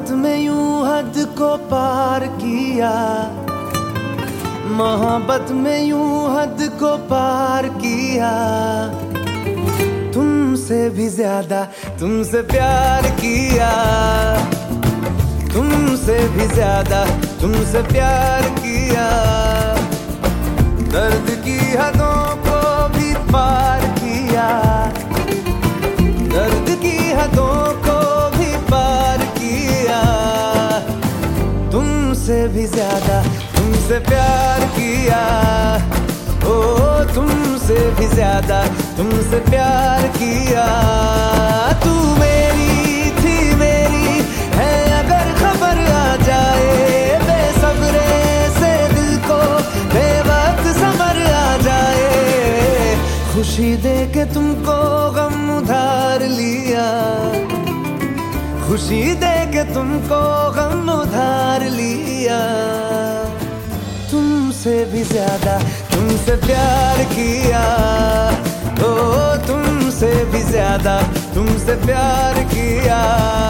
मोहब्बत में यूं हद को पार किया, मोहब्बत में यूं हद को पार किया। तुमसे भी ज्यादा तुमसे प्यार किया, तुमसे भी ज्यादा तुमसे प्यार किया। दर्द की हदों को भी पार किया, दर्द की हदों को भी पार किया। तुमसे भी ज्यादा तुमसे प्यार किया, ओ तुमसे भी ज्यादा तुमसे प्यार किया। तू मेरी थी मेरी है अगर खबर आ जाए, बेसब्रे से दिल को बेवक्त समर आ जाए। खुशी दे के तुमको गम उधार लिया, खुशी दे के तुमको गम उधार लिया। तुमसे भी ज्यादा तुमसे प्यार किया, ओ तुमसे भी ज्यादा तुमसे प्यार किया।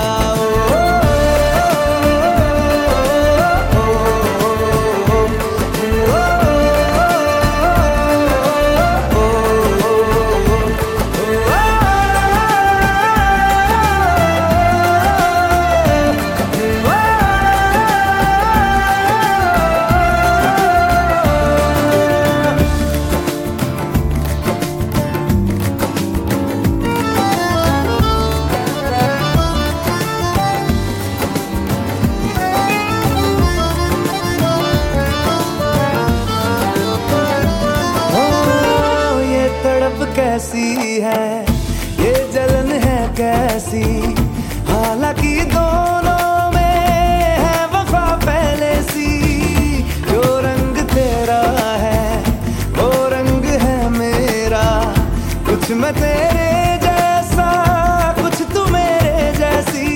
कैसी है ये जलन है कैसी, हालांकि दोनों में है वफा पहले सी। जो रंग तेरा है वो रंग है मेरा, कुछ मैं तेरे जैसा कुछ तू मेरे जैसी।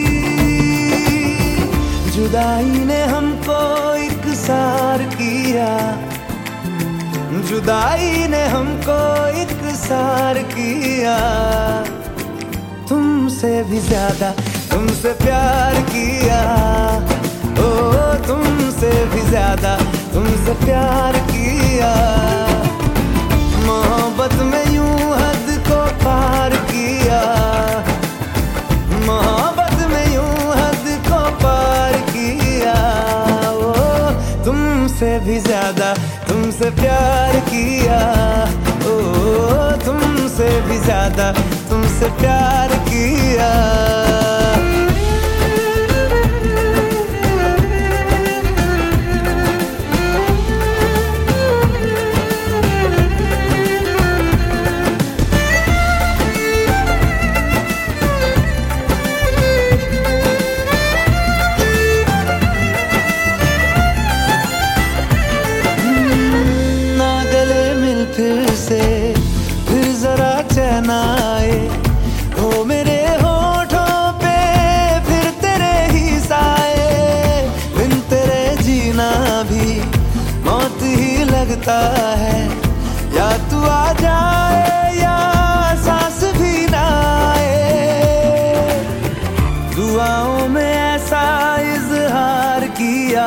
जुदाई ने हमको इकसार किया, जुदाई ने हमको इकसार किया। तुमसे भी ज्यादा तुमसे प्यार किया, ओ तुमसे भी ज्यादा तुमसे प्यार किया। मोहब्बत में यूं हद को पार किया, मोहब्बत में यूं हद को पार किया। ओ तुमसे भी ज्यादा तुमसे प्यार किया, ओ तुमसे भी ज्यादा तुमसे प्यार किया। फिर से फिर जरा चैन आए, हो मेरे होठों पे फिर तेरे ही साए। बिन तेरे जीना भी मौत ही लगता है, या तू आ जाए या सांस भी ना आए। दुआओं में ऐसा इजहार किया,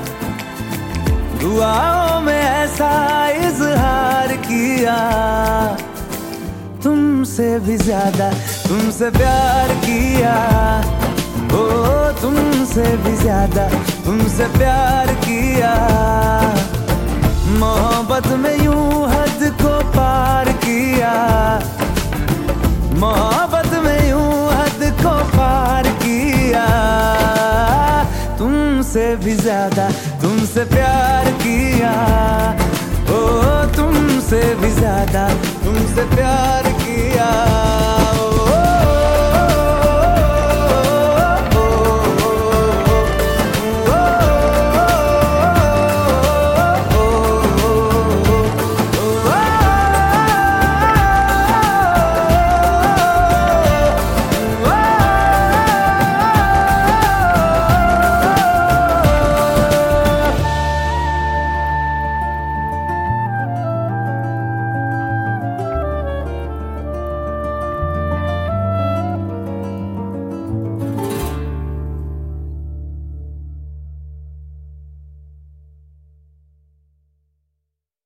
दुआओं में ऐसा इजहार किया। तुमसे भी ज्यादा तुमसे प्यार किया, ओ तुमसे भी ज्यादा तुमसे प्यार किया। मोहब्बत में यूं हद को पार किया, मोहब्बत में यूं हद को पार किया। तुमसे भी ज्यादा तुमसे प्यार किया, ओ तुमसे भी ज्यादा तुमसे प्यार किया।